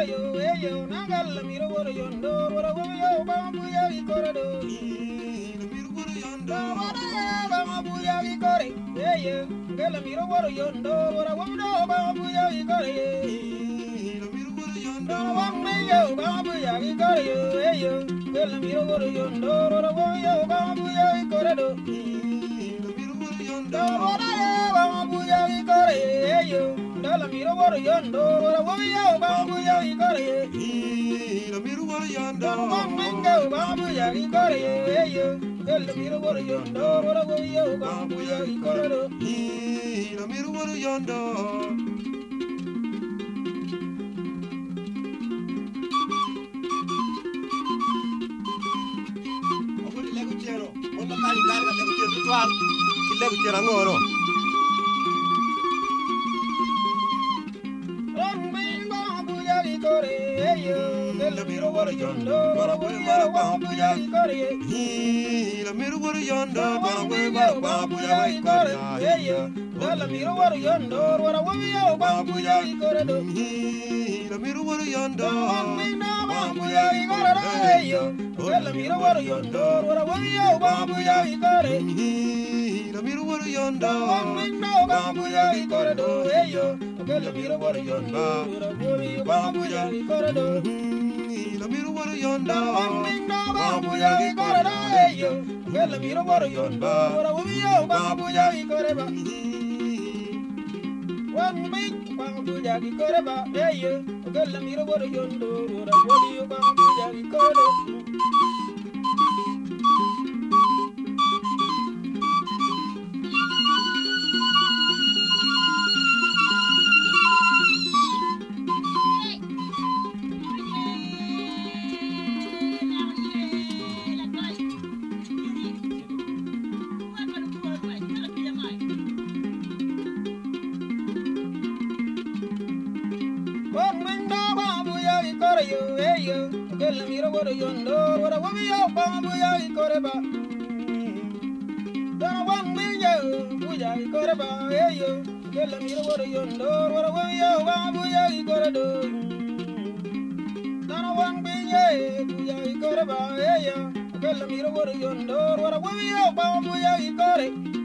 yo yo nagal miro woro yondo woro yo bambu ya ikore do miro woro yondo bambu ya ikore yo nagal miro woro yondo woro bambu ya ikore miro woro yondo bambu ya ikore yo nagal miro woro yondo woro bambu ya ikore do miro woro yondo bambu ya ikore yo la miro woro yondo woro bambu ya ikore la miro woro yondo bambu ya ikore yo la miro woro yondo woro bambu ya ikore la miro woro yondo okoli legu chero wala kali garga legu chero twal ki legu chero ngoro la miro woro yondo bambu ya ikore la miro woro yondo bambu ya ikore la miro woro yondo bambu ya ikore la miro woro yondo bambu ya ikore la miro woro yondo bambu ya ikore la miro woro yondo bambu ya ikore do la miro woro yondo bambu ya ikore do la miro woro yondo bambu ya ikore do la miro woro yondo bambu ya ikore ba wan big bambu ya ikore ba la miro woro yondo bambu ya ikore do la miro woro yondo woro bambu ya ikore ba dana wan milje buja ikore ba la miro woro yondo woro bambu ya ikore do dana wan milje buja ikore ba la miro woro yondo woro bambu ya ikore